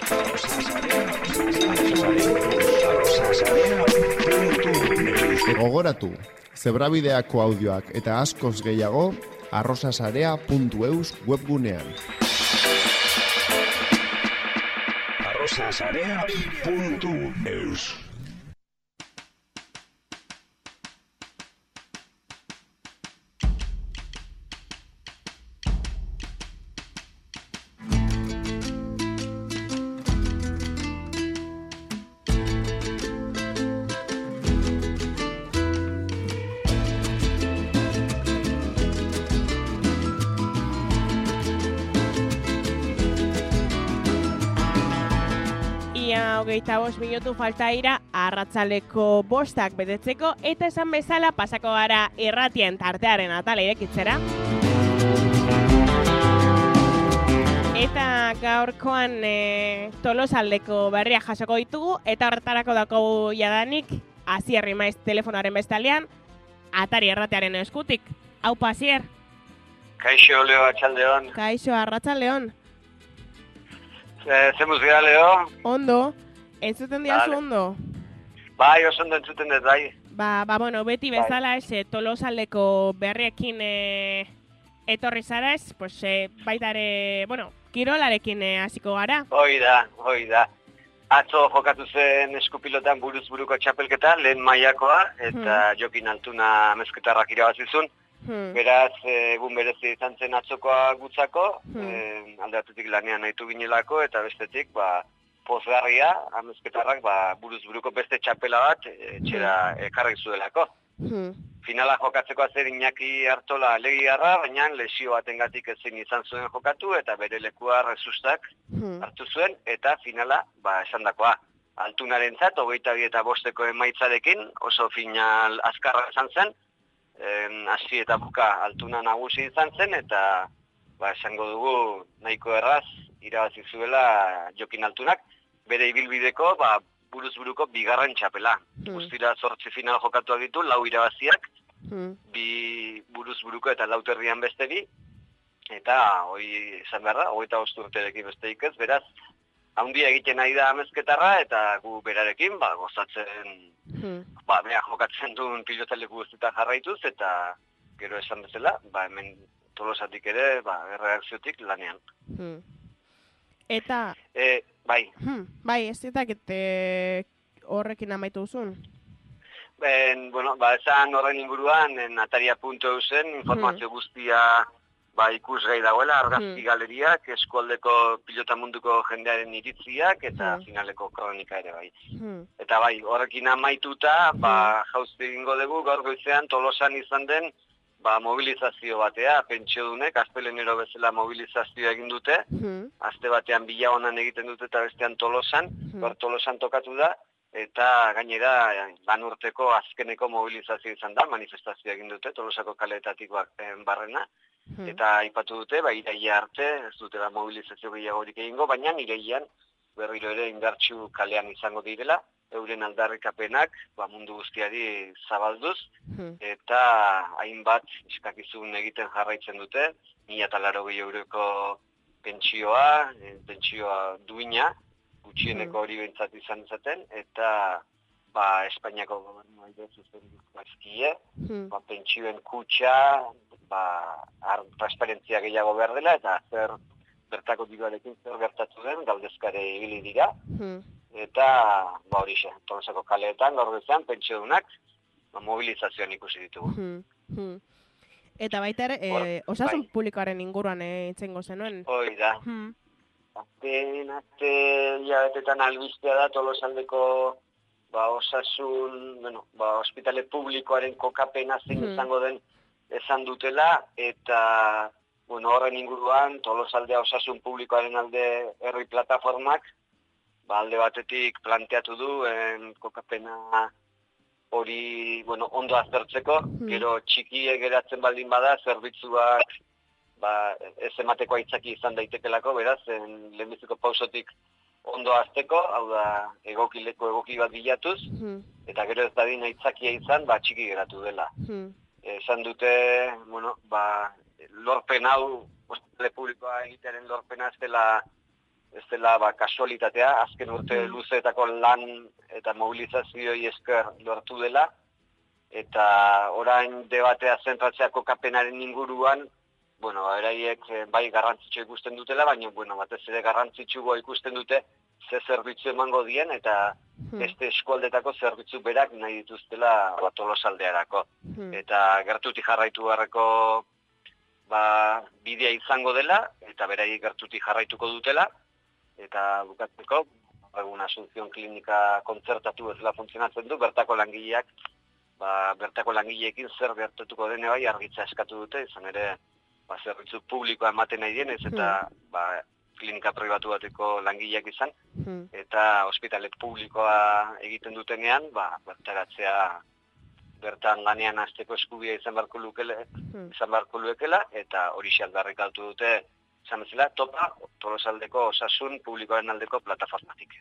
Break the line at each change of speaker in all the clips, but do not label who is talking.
Gogoratu, zebrabideako audioak eta askoz gehiago arrosasarea.eus webgunean. arrosasarea.eus.
Hogeita 5 minutu falta dira arratsaldeko 5 betetzeko eta esan bezala pasako gara irratien tartearen atala irekitzera. Eta gaurkoan Tolosaldeko berria jasoko ditugu eta horretarako daukagu jadanik Asier Maiz telefonoaren bestaldean Atari irratiaren eskutik. Aupa Asier.
Kaixo Leo Arratsaldeon.
Kaixo Arratsaldeon.
Zemuz gara, Leo?
Ondo. Entzuten diazu ondo?
Bai, oso ondo entzuten dut, bai.
Bueno, beti bezala Tolosaldeko berriekin etorri zara ez, pues, baita ere, kirolarekin hasiko gara.
Hoi da. Atzo jokatu zen eskupilotan buruz buruko txapelketa, lehen mailakoa, eta Jokin Altuna mezketarrak irabazizun. Beraz, egun berezi izan zen atzokoa gutzako, aldeatetik lanean nahitu ginelako, eta bestetik, pozgarria, amezketarrak, buruz buruko beste txapela bat, etxera ekarrik zuelako. Finala jokatzeko azer Iñaki Artola legiarra, baina lesio batengatik ezin izan zuen jokatu, eta bere lekua resustak hartu zuen, eta finala, esandakoa. Altunarentzat, 22-5 emaitzarekin, oso final azkarra izan zen, hasi eta buka Altuna nagusi izan zen, eta esango dugu nahiko erraz irabazi zuela Jokin Altunak, bere ibilbideko buruz buruko bigarren txapela. Guztira 8 final jokatuak ditu, 4 irabaziak, 2 buruz buruko eta 4 herrian beste bi, eta hoi izan behar da, 25 urterekin besteik ez, beraz, handia egiten nahi da amezketarra, eta gu berarekin, gozatzen, bea jokatzen duen pilotaleku guztietan jarraituz, eta gero esan bezala, hemen Tolosatik ere, erreakziotik lanean.
Eta...
Bai.
Bai, ez ditak horrekin amaitu duzun?
Esan horren inguruan, Ataria.eusen informazio guztia ikusgai dagoela, argazki galeriak, eskualdeko pilota munduko jendearen iritziak, eta finaleko kronika ere bai. Eta horrekin amaituta, jauzti egingo dugu, gaur goizean Tolosan izan den, mobilizazio batea, pentsiodunek, aspelenero bezala mobilizazioa egin dute, aste batean Bilaonan egiten dute eta bestean Tolosan, gaur Tolosan tokatu da, eta gainera lan urteko azkeneko mobilizazio izan da, manifestazioa egin dute, Tolosako kaleetatik barrena, eta aipatu dute, iraila arte, ez dute mobilizazio gehiagorik egingo, baina irailean berriro ere indartsu kalean izango direla, euren aldarrikapenak mundu guztiari zabalduz, eta hainbat eskakizun egiten jarraitzen dute, 1.080 euroko pentsioa duina, gutxieneko hori behintzat izan izaten, eta Espainiako gobernua zuzenduzko azkie, pentsioen kutxa, transparentzia gehiago behar dela, eta zer bertako diruarekin zer gertatu den, galdezkare ibili dira, eta horixe, Tolosako kaleetan, gaur bezan, pentsiodunak, mobilizazioan ikusi ditugu.
Eta baita ere, osasun publikoaren inguruan itzengo zenuen?
Hoi da. Azte hilabetetan albistea da Tolosaldeko osasun, ospitale publikoaren kokapena zein izango den esan dutela, eta horren inguruan Tolosaldea osasun publikoaren alde herri plataformak, alde batetik planteatu du kokapena hori ondo aztertzeko, gero txikie geratzen baldin bada, zerbitzuak ez emateko aitzaki izan daitekelako, beraz, lehenbiziko pausotik ondo azteko, hau da egoki bat bilatuz, eta gero ez dadin aitzakia izan, txiki geratu dela. Esan dute, lorpen hau, ospitale publikoa egitearen lorpena ez dela ez dela kasualitatea, azken urte luzeetako lan eta mobilizazioi esker lortu dela, eta orain debatea zentratzeako kapenaren inguruan, eraiek bai garrantzitsua ikusten dutela, baina, batez ere garrantzitsua ikusten dute ze zerbitzu emango dien, eta beste eskualdetako zerbitzu berak nahi dituztela Tolosaldearako. Eta gertutik jarraitu beharreko bidea izango dela, eta beraiek gertutik jarraituko dutela, eta bukatzeko, Asunción klinika kontzertatu bezala funtzionatzen du, bertako langileak, bertako langileekin zer gertatuko dene bai argitza eskatu dute, izan ere, zerbitzu publikoa ematen nahi dienez, eta klinika pribatu bateko langileak izan, eta ospitale publikoa egiten dutenean, bertaratzea bertan lanean hasteko eskubidea izan beharko lukeela, eta hori aldarrikatu dute, izan bezala, topa, Tolosaldeko osasun publikoaren aldeko plataformatik.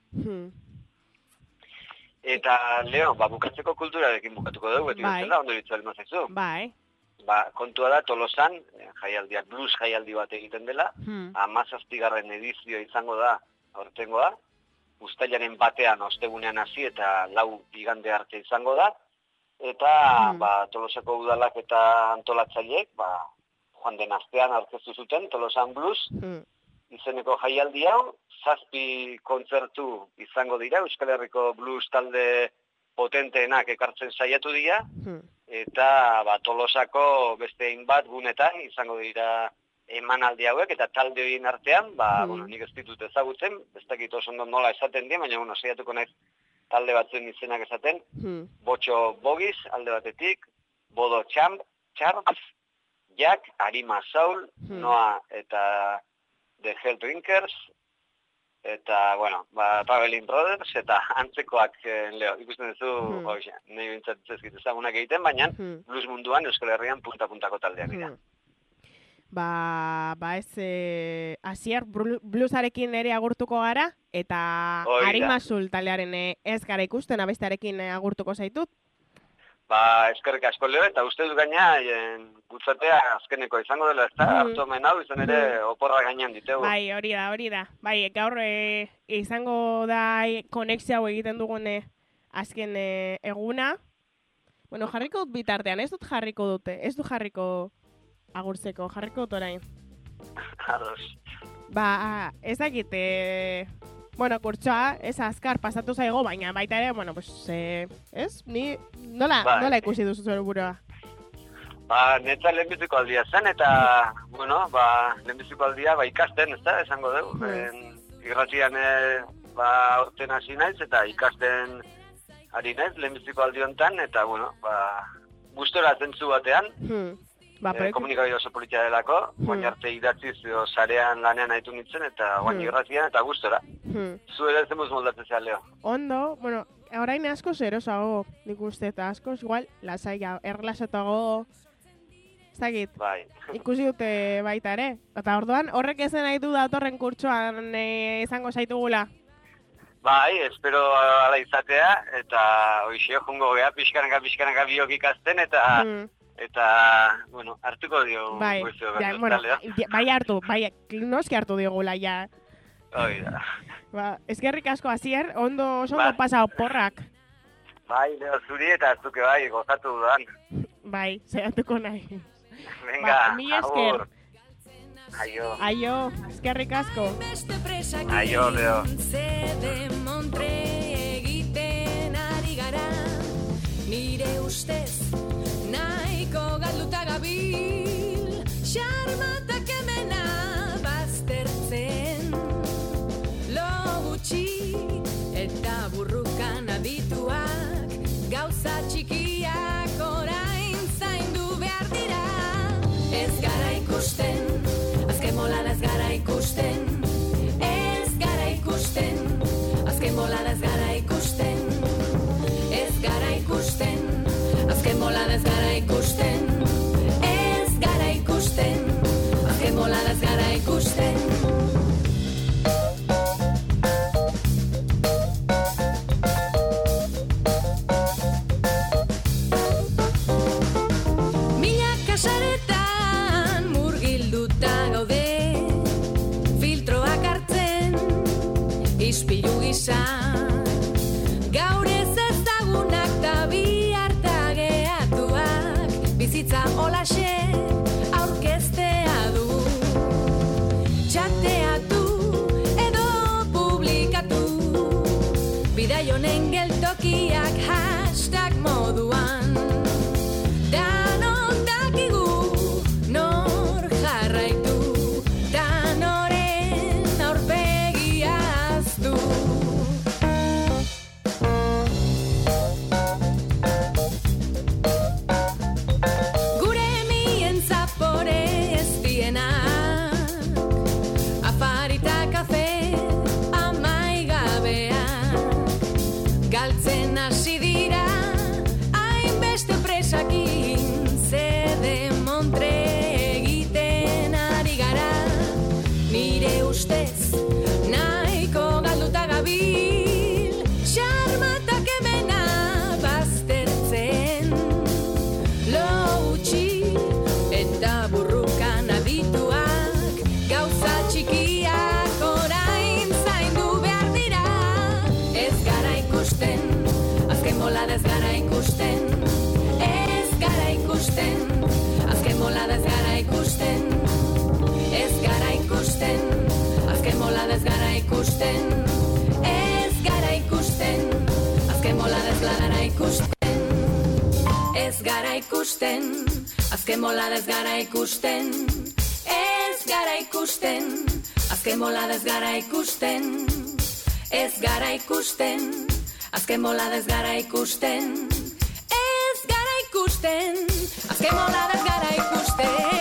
Eta, Leo, bukatzeko kulturarekin bukatuko dugu, beti bezala, ondo ditu alima zaizu.
Bai.
Kontua da, Tolosan, jaialdiak, blues jaialdi bat egiten dela, 17. edizio izango da, aurtengoa, uztailaren batean, ostegunean hasi eta 4 igande arte izango da, eta Tolosako udalak eta antolatzaileek, joan den astean aurkeztu zuten, Tolosan Blues, izeneko jaialdi hau, 7 kontzertu izango dira, Euskal Herriko blues talde potenteenak ekartzen saiatu dira, eta Tolosako beste hainbat gunetan izango dira emanaldi hauek, eta talde horien artean, nik ez ditut ezagutzen, ez dakit oso ondo nola esaten dira, baina saiatuko naiz talde batzuen izenak esaten, Botxo Bogiz, alde batetik, Bodo Charms, Jack, Arima Saul, Noa eta The Helldrinkers, eta, Traveling Brothers, eta antzekoak, Leo, ikusten duzu, nahi bintzat zezkit ezagunak egiten, baina blues munduan Euskal Herrian punta-puntako taldeak dira.
Ez, Asier bluesarekin ere agurtuko gara, eta Arima Saul taldearen ez gara ikusten, abestearekin agurtuko zaitut.
Eskerrik asko, Leo, eta uste dut gaina, gutzatea azkeneko izango dela, ez da, hartu omen hau, izan ere, oporra gainean ditegu.
Bai, hori da. Bai, gaur izango da konexio hau egiten dugune azken eguna. Jarriko dut bitartean, ez dut jarriko agurtzeko, jarriko dut orain.
Ados.
Ez dakit, kurtsoa, ez azkar pasatu zaigo, baina baita ere, ez? Ni nola ikusi duzu zure burua?
Netza lehenbiziko aldia zen, eta, lehenbiziko aldia ikasten, ez da, esango dugu. Irratian, orten hasi naiz, eta ikasten ari naiz, lehenbiziko aldi honetan, eta, gustora zentzu batean, komunikabide oso politia delako, guain arte idatziz sarean lanean haitu nintzen, eta guain irratian, eta gustora. Zu ere zemuz moldatzea, Leo.
Ondo, orain asko zerozago, nik uste, eta asko, igual, lasai, erlasatago, ez dakit, ikusi dute baita ere. Eta orduan, horrek ezen nahi du datorren kurtsoan izango zaitugula?
Espero ala izatea, eta hoixeo jungo geha, pixkanaka biok ikasten, eta, hartuko dio. Bai
hartu, noski hartu diogula, ja.
Hoi da.
Eskerrik asko, Asier, ondo pasao porrak.
Leo, zuri eta azuke gozatu dudan.
Zehatuko nahi.
Venga,
mi esker.
Aio,
eskerrik asko.
Aio, Leo.
Nire ustez, nahiko galduta gabil, xarmatak emena baztertzen. Lo gutxi eta burrukan adituak, gauza txikiak orain zaindu behar dira. Ez gara ikusten, azken bolada ez gara ikusten. Ez gara ikusten, azken bolada ez gara ikusten. Ez gara ikusten, azken bolada ez gara ikusten. Ez gara ikusten, ispilu gisa. Gaur ez ezagunak ta bihar tageatuak, bizitza holaxe aurkeztea du. Txateatu edo publikatu, bidai honen geltokiak hashtag moduan. Danok dakigu nor jarraitu, danoren aurpegia ahaztu. Gure mien zapore ez dienak, afarita kafe amaigabeak, galtzen hasi dira hainbeste presakin, zede montre egiten ari gara. Nire ustez nahiko galduta gabil, xarmatak emena baztertzen. Lo utxi eta burrukan adituak, gauza txikiak orain zaindu behar dira. Ez gara ikusten, azken bolada ez gara ikusten. Ez gara ikusten, azken bolada ez gara ikusten. Ez gara ikusten, azken bolada ez gara ikusten. Ez gara ikusten, azken bolada ez gara ikusten. Ez gara ikusten, azken bolada ez gara ikusten. Ez gara ikusten, azken bolada ez gara ikusten. Ez gara ikusten, azken bolada ez gara ikusten. Ez gara ikusten, azken bolada ez gara ikusten.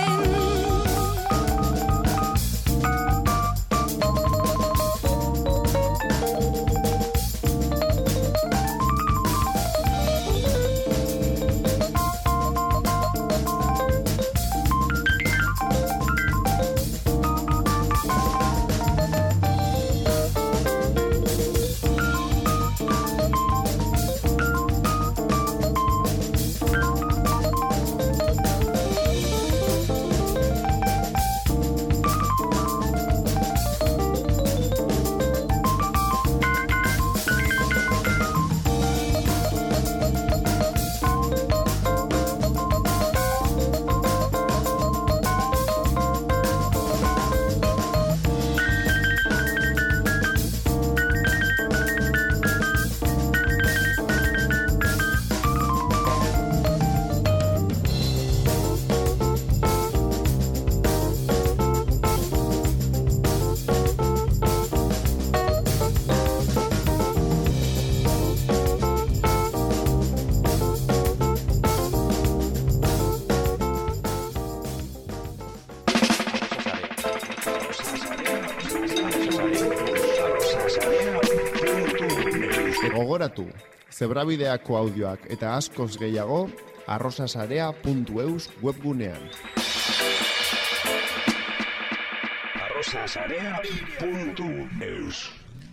Gogoratu, zebrabideako audioak eta askoz gehiago arrosasarea.eus webgunean.
arrosasarea.eus